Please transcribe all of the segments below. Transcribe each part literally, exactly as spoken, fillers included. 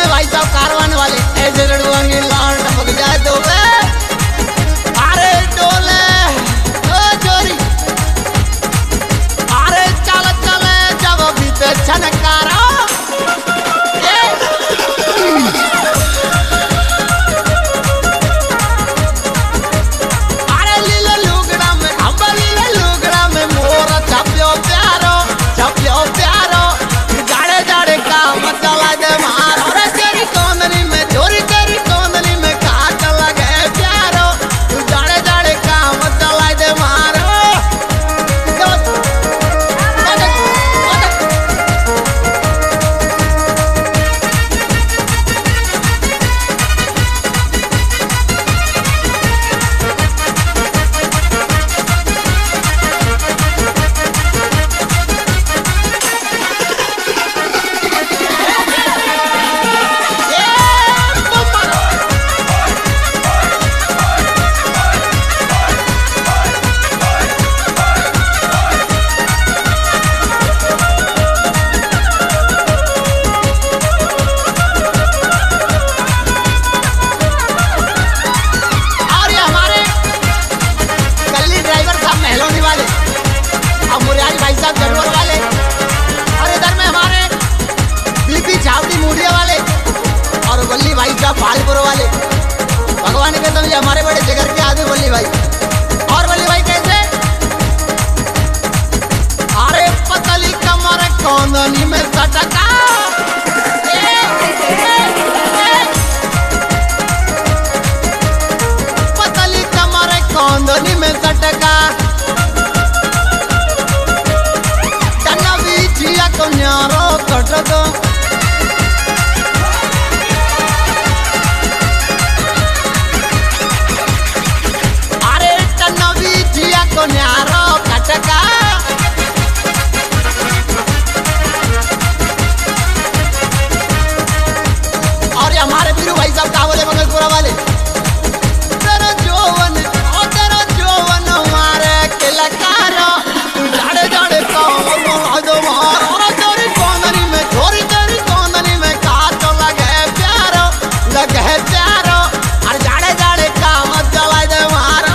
में भाई साहब कारवान वाले ऐसे लड़ुआंगे लाल टपक जाए तो अरे डोले ओ चोरी अरे चल चले जब बीते छनकारा अरे लीले लुगड़ा में अब लीले लुगड़ा में मोर छपियो प्यारो छपियो प्यारो जाड़े जाड़े काम चला दे मार अरे तेरी कोंदनी में चोरी तेरी कोंदनी में काट लगे प्यारो तू जाड़े जाड़े काम चला दे मार जरूर वाले और इधर में हमारे बीपी छावड़ी मूडिया वाले और वल्ली भाई साहब पालपुर वाले भगवान के समझे हमारे बड़े जिगर के आदमी वल्ली भाई और वल्ली भाई कैसे अरे पतली कमर कोंदनी में सटका पतली कमर कोंदनी में सटका न्यारो कटको अरे टनवी जिया को न्यारो कटका और हमारे बीरू भाई साहब का बोले मंगलपुरा वाले तेरा जोवन ओ तेरा जोवन हमारे किलकारो जाड़े जाड़े काम दो मार छोरी तेरी कोंदनी में काट लगे प्यारो लगे प्यारो और जाड़े जाड़े काम चला दे मारो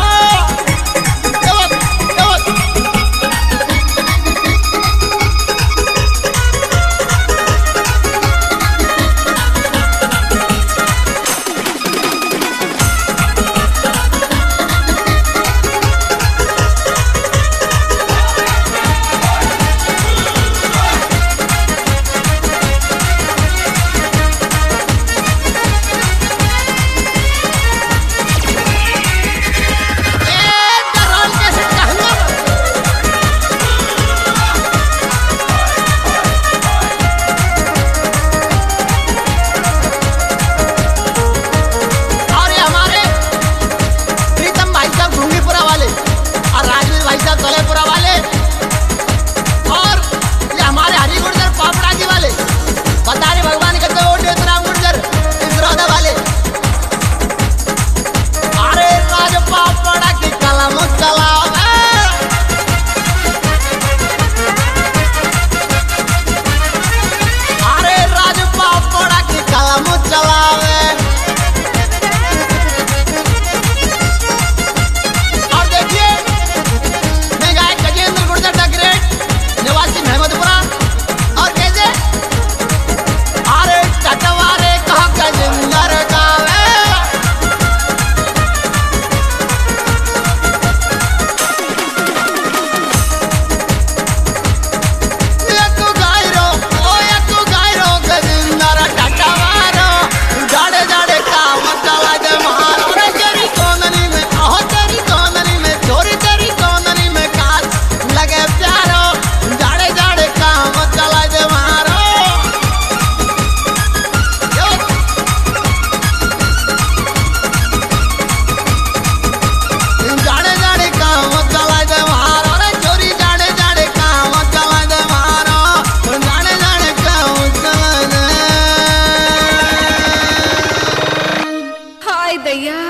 दैया।